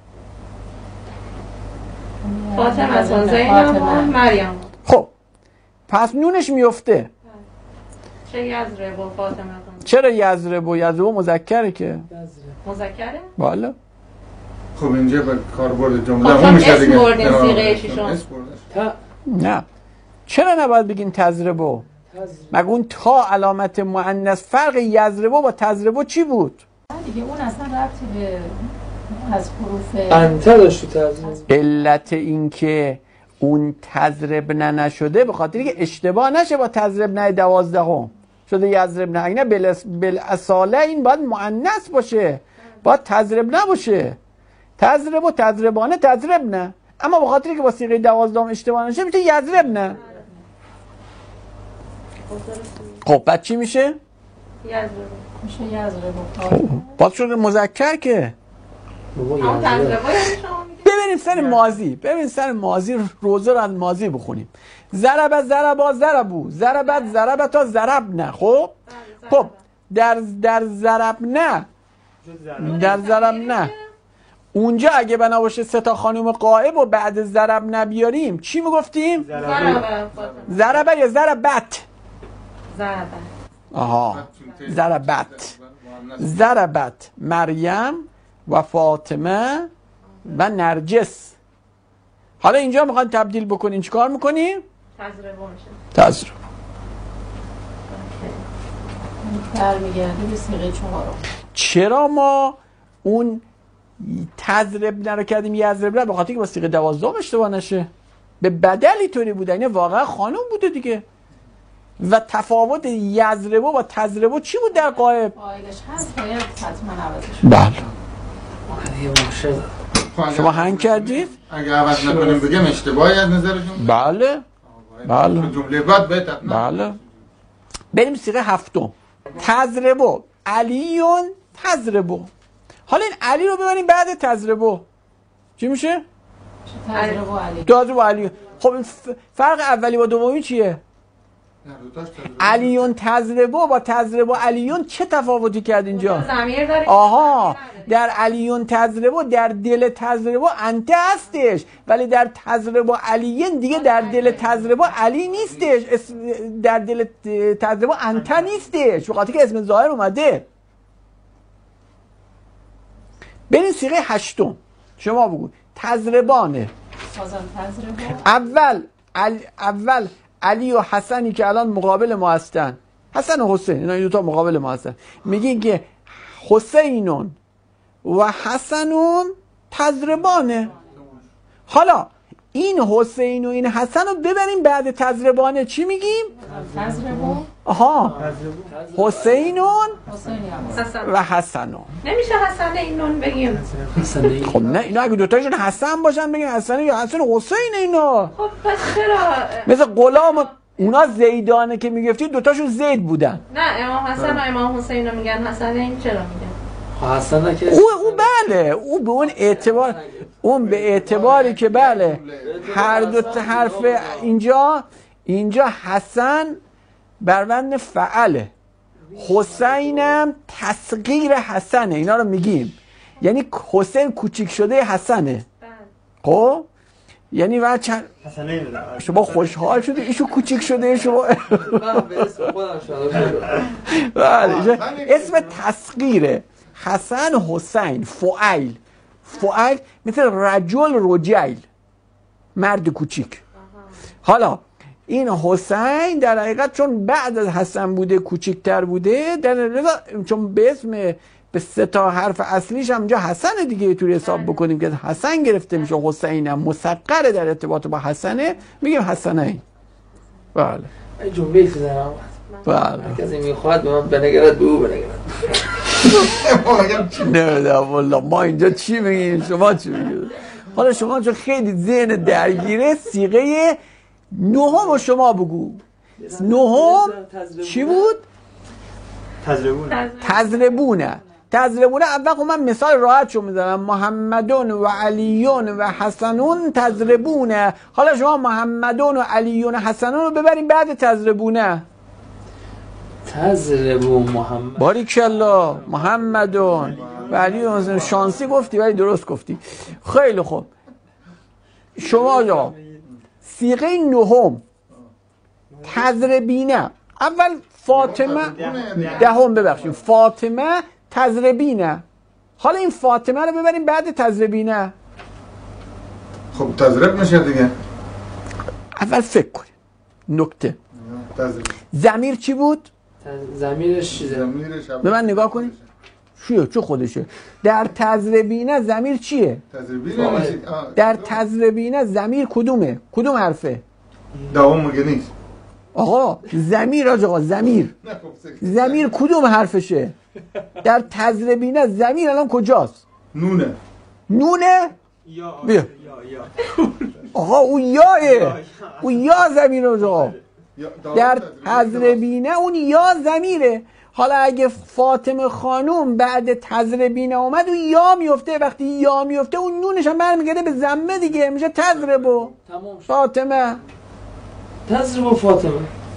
فاطمه و زینب و مریم. خب پس نونش میفته. چه یضرب و فاطمه. چرا یضرب و یضرب مذکره که؟ مذکره؟ بالا. خب اینجا به کاربرد جمله خب هم میشه دیگه. اسم بردین صیغه ششم. نه چرا نباید بگین تضربو؟ مگه اون تا علامت مؤنث فرق یضربو با تضربو چی بود؟ دیگه اون اصلا ربطی به از حروف انت داشتی تضرب. علت این که اون تضرب نشده به خاطر که اشتباه نشه با تضرب نه 12 شده یضرب نه. اگه بالاصاله این باید مؤنث باشه، باید تضرب نباشه. تضرب و تضربانه تضرب نه، اما به خاطر که با صیغه 12 اشتباه نشه میشه یضرب نه. خب بعد چی میشه؟ یضرب. میشه یضرب. باز شده مذکر که. اون تضربا یعنی شما میگه. ببینیم سر ماضی. ببین سر ماضی روزه رو از ماضی بخونیم. ضرب ضربا ضربو، ضربت ضربتا ضربنا. خب در ضرب نه اونجا اگه بنا باشه سه تا خانم غائب و بعد ضرب نبیاریم چی میگفتیم؟ ضربه یا ضربت؟ آها ضربت مریم و فاطمه و نرجس. حالا اینجا میخوان تبدیل بکنین چیکار میکنیم؟ تضرب. برمیگرده به صیغه چهارم. چرا ما اون تضرب رو کردیم یضرب نه؟ به خاطر که با صیغه 12 اشتباه نشه. به بدلی طوری بوده، این واقعا خانم بوده دیگه. و تفاوت یضرب با تضرب چی بود در غائب؟ قاعدش هست باید حتما عوضش. بله. شما هنگ کردید؟ اگه عوض نکنیم بگم اشتباهی از نظرشون؟ بله. جمله بعد بهتر. بله. بریم صیغه هفتم. تضربو علیون تضربو. حالا این علی رو ببریم بعد تضربو چی میشه؟ تضربو علی. خب فرق اولی با دومی چیه؟ علیون تضربو با تضربو علیون چه تفاوتی کرد اینجا؟ آها در علیون تضربو در دل تضربو انت هستش، ولی در تضربو علیون دیگه در دل تضربو علی نیستش، در دل تضربو انت نیستش به خاطر که اسم ظاهر اومده. بریم صیغه هشتم. شما بگو تضربانه. اول علی و حسنی که الان مقابل ما هستن، حسن و حسین، اینا دو تا مقابل ما هستن، میگین که حسینون و حسنون تضربانه. حالا این حسین و این حسن رو ببریم بعد تضربانه چی میگیم؟ تضربو. آها حسینون و حسنون. نمیشه حسن این نون بگیم؟ خب نه اینا اگه دوتایشون حسن باشن بگیم حسن یا حسن حسین اینا. خب پس چرا؟ مثل غلام اونا زیدانه که میگفتید دوتاشون زید بودن. نه امام حسن و امام حسین رو میگن حسن این چرا میگن؟ حسن که او بله او به اون اعتبار، اون به اعتباری که بله هر دو حرف اینجا حسن بروند فعله، حسینم تصغیر حسنه، اینا رو میگیم. یعنی حسین کوچیک شده حسنه. خب یعنی بعد چند شما خوشحال شده ایشو کوچیک شده شما بله اسم تسغیره. حسن حسین فعیل مثل رجل رجیل مرد کوچیک. حالا این حسین در حقیقت چون بعد از حسن بوده کوچیکتر بوده چون به اسم به 3 تا حرف اصلیش هم اونجا حسن دیگه طوری حساب بکنیم که حسن گرفته میشه. حسین هم مسقره در ارتباط با حسنه میگیم حسنین. بله جمله بزنم بله کسی میخواد به من بنگرد به او بنگرد نه والله ما اینجا چی میگیم شما چی میگید؟ حالا شما چون خیلی ذهن درگیره صیغه نهم شما بگو. نهم چی بود؟ تضربونه. اول من مثال راحت شو میزنم محمدون و علیون و حسنون تضربونه. حالا شما محمدون و علیون و حسنون رو ببریم بعد تضربونه. تضربون محمد باریکالله محمدون و علیون. شانسی گفتی ولی درست گفتی. خیلی خوب شما جا صیغه نهم تضربینه. اول فاطمه دهم ببخشید فاطمه تضربینه. حالا این فاطمه رو ببریم بعد تضربینه. خب تضرب میشه دیگه. اول فکر کنیم نکته. ضمیر چی بود؟ ضمیرش به من نگاه کنید. چه خودشه؟ در تضربینه ضمیر چیه؟ در تضربینه ضمیر کدومه؟ کدوم حرفه؟ دوم مگه نیست. آقا ضمیر آقا ضمیر کدوم حرفشه؟ در تضربینه ضمیر الان کجاست؟ نونه؟ بیا آقا اون یاه اون یا ضمیر آقا. در تضربینه اون یا ضمیره. حالا اگه فاطمه خانوم بعد تضربینه اومد اون یا میفته. وقتی یا میفته اون نونش هم برمیگرده به ضمه دیگه میشه تضربو فاطمه. تضربو فاطمه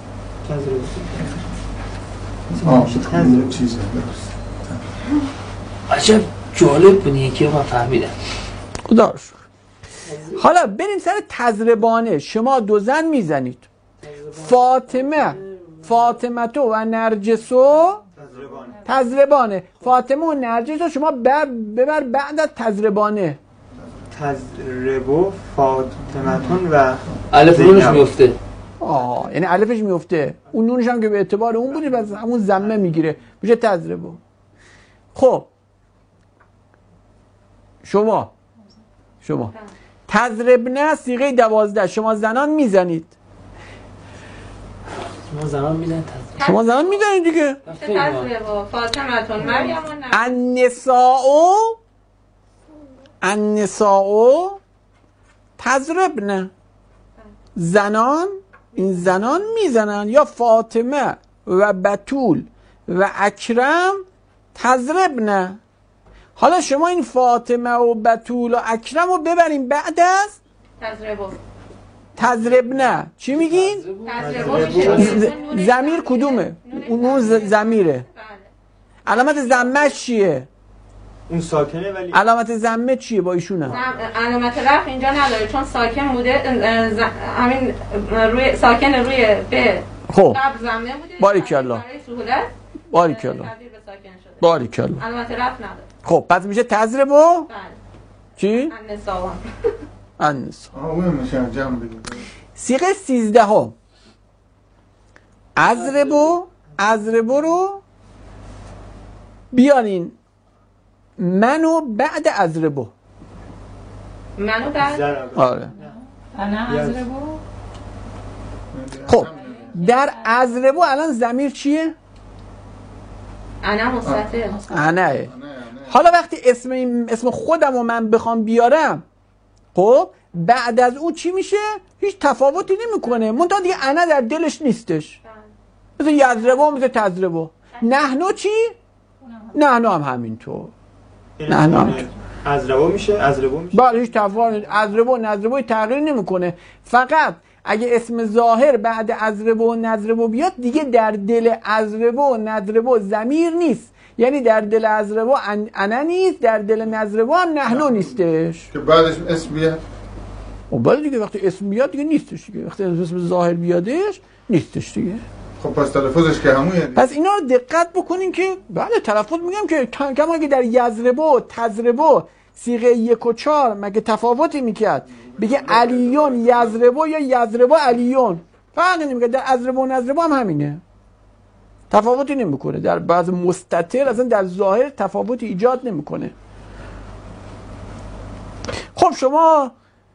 عجب جالب بودی که من فهمیدم. خدا رو شکر. حالا بریم سر تضربانه. شما 2 زن میزنید فاطمه تو و نرجسو تضربانه. فاطمه و نرجسو شما ببر بعد از تضربانه. تضربو فاطمتون و الف نونش میفته. یعنی الفش میفته اون نونش هم که به اعتبار اون بودی بس همون ضمه میگیره میشه تضربو. خب شما تضربنه صیغه 12 شما زنان میزنید. شما زنان میزنید دیگه. تضربو فاطمتون مریم النساء تضربنه. زنان این زنان میزنن. یا فاطمه و بتول و اکرم تضربنه. حالا شما این فاطمه و بتول و اکرم رو ببریم بعد از تضربنه. چی میگین؟ ضمیر کدومه؟ اون ضمیره. علامت ضمه چیه؟ اون ساکنه ولی علامت ضمه چیه با ایشونه؟ علامت رفع اینجا نداره چون ساکن بوده. همین روی ساکن روی به خب قبل ضمه بوده. باریکالله باریکالله علامت رفع نداره. خب پس میشه تضربو چی؟ النساء اون میشه جمع بگیم. صیغه 13 اضربو رو بیارین. منو بعد اضربو. منو بعد آره. انا اضربو. خب در اضربو الان ضمیر چیه؟ انا مستتر. انه. حالا وقتی اسم خودم رو من بخوام بیارم خب بعد از اون چی میشه؟ هیچ تفاوتی نمیکنه. منتها دیگه انا در دلش نیستش. مثل یضربو مثل تضربو. نحنو چی؟ نحنو هم همینطور. اضربو میشه بله هیچ تفاوتی. اضربو نضربو تغییر نمیکنه. فقط اگه اسم ظاهر بعد ازربه و نضربه بیاد دیگه در دل ازربه و نضربه ضمیر نیست، یعنی در دل ازربه انا نیست، در دل نضربه هم نحنو نیستش که بعدش اسم بیاد. و بعد دیگه وقتی اسم بیاد دیگه نیستش دیگه، وقتی اسم ظاهر بیادش نیستش دیگه. خب پس تلفظش که همونه دیگه. پس اینا رو دقت بکنین که بله تلفظ میگم که کما که در یضربه و تضربه صیغه 1 و 4 مگه تفاوتی میکرد؟ بگه علیون یضربه یا یضربه علیون، فرقی نمیکنه. در ازربه و نضربه هم همینه، تفاوتی نمیکنه. در بعض مستتر اصلا در ظاهر تفاوتی ایجاد نمیکنه. خب شما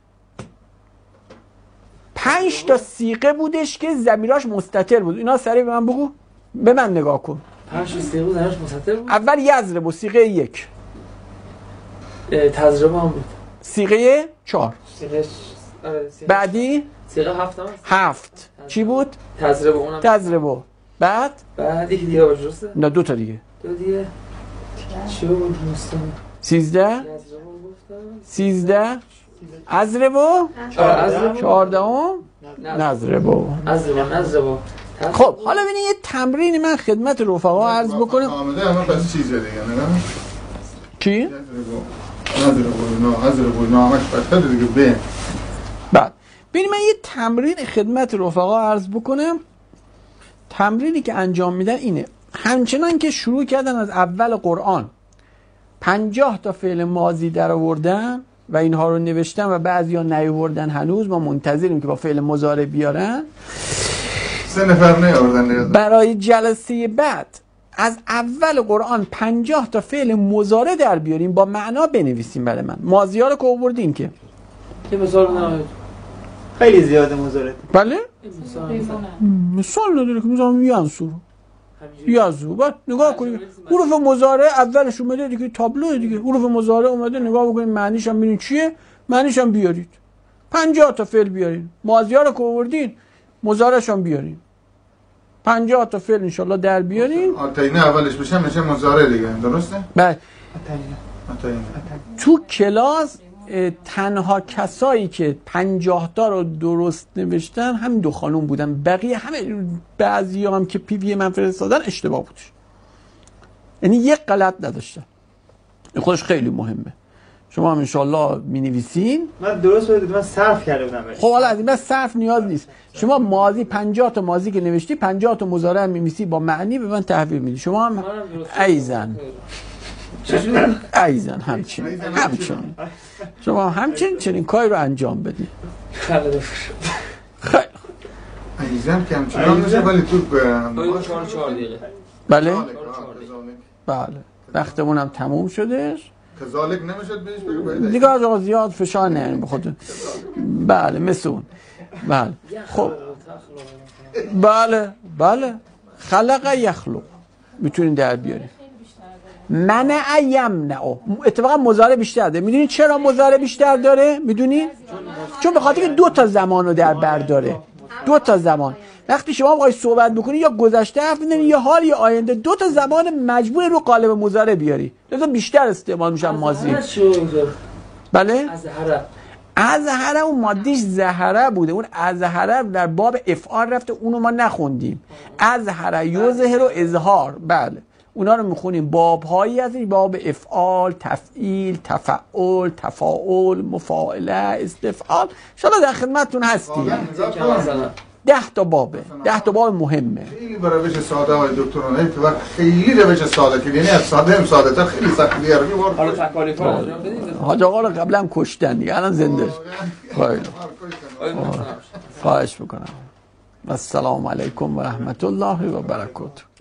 5 تا صیغه بودش که ضمیراش مستتر بود، اینا سریع به من بگو، به من نگاه کن. 5 تا صیغه بود ضمیرش مستتر بود. اول یضرب و صیغه 1، تضربه هم بود صیغه 4، صیغه بعدی صیغه 7 هم 7 چی بود؟ تضربه اونم تضربه. بعد یکی دیگه باشه درسته؟ نه 2 تا دیگه. 2 دیگه چی بود مستم؟ 13 13 ازربو 14 نضربو. نضربو. خب حالا ببینید یه تمرینی من خدمت رفقا عرض بکنم. آمده همه پس چیزه دیگه نگاه چی؟ نضربو نه همش فتحه دیگه به. بعد ببینید من یه تمرین خدمت رفقا عرض بکنم. تمرینی که انجام میدن اینه، همچنان که شروع کردن از اول قرآن 50 تا فعل ماضی در آوردن و اینها رو نوشتن و بعضیا نیاوردن، هنوز ما منتظریم که با فعل مضارع بیارن. 3 نفر نیاوردن. برای جلسه بعد از اول قرآن 50 تا فعل مضارع در بیاریم، با معنا بنویسیم. برای من ماضی‌ها رو که آوردین که مثال نه خیلی زیاده مضارع. بله مثال نداره که مثلا یازو بعد نگاه کنید حروف مضارع اولش اومده دیگه، تابلو دیگه حروف مضارع اومده، نگاه بکنید معنیش هم ببینید چیه، معنیش هم بیارید. 50 تا فعل بیارید، ماضی‌ها رو که آوردین مضارعش هم بیارید، 50 تا فعل ان شاء الله در بیارین. آتینه اولش بشه میشه مضارع دیگه، درسته؟ بله. آتینه. تو کلاس تنها کسایی که 50 تا رو درست نوشتن هم 2 خانوم بودن، بقیه همه بعضیا هم که پی وی من فرستادن اشتباه بودش، یعنی یک غلط نداشتن. این خودش خیلی مهمه. شما هم انشالله می نویسین. من درست بود، من صرف کرده بودم. خب حالا از این بس صرف نیاز نیست. شما ماضی 50 تا ماضی که نوشتی 50 تا مضارع می نویسی با معنی به من تحویل میدی. شما هم ایزن همچنین شما همچنین کاری رو انجام بدید. خیلی ایزن که همچنان میشه ولی تو 4 دقیقه. بله وقتمون هم تموم شده. کذالک نمیشد بهش بگو دیگه از آقا زیاد فشار نهیم به خودتون. بله مثل بله خب بله خلق یخلق میتونین در بیاریم. منع یمنع اتفاقا مضارع بیشتر داره. میدونید چرا مضارع بیشتر داره؟ میدونید؟ چون به خاطر که 2 تا زمان رو در بر داره. 2 تا زمان. وقتی شما باید صحبت بکنی یا گذشته حرف میزنی یا حال یا آینده، 2 تا زمان مجبور رو قالب مضارع بیاری، لذا بیشتر استعمال میشن ماضی. بله؟ ازهره اون مادیش زهره بوده، اون ازهره در باب افعال رفته، اونو ما نخوندیم. ازهره یظهر و اظهار، بله اونا رو میخونیم. بابهایی از این باب افعال، تفعیل، تفعول، تفاعل، مفاعله، استفعال انشاءالله در خدمتتون هستیم. 10 تا بابه، 10 تا باب مهمه. خیلی روش ساده های دکترانه که وقت خیلی روش ساده که یعنی از ساده هم ساده تر خیلی سختی عربی وارد. حالا تکالیف رو انجام بدید. حاج آقا رو قبلا هم کشتن دیگه، الان زنده است. خواهش میکنم. السلام علیکم و رحمت الله و برکاته.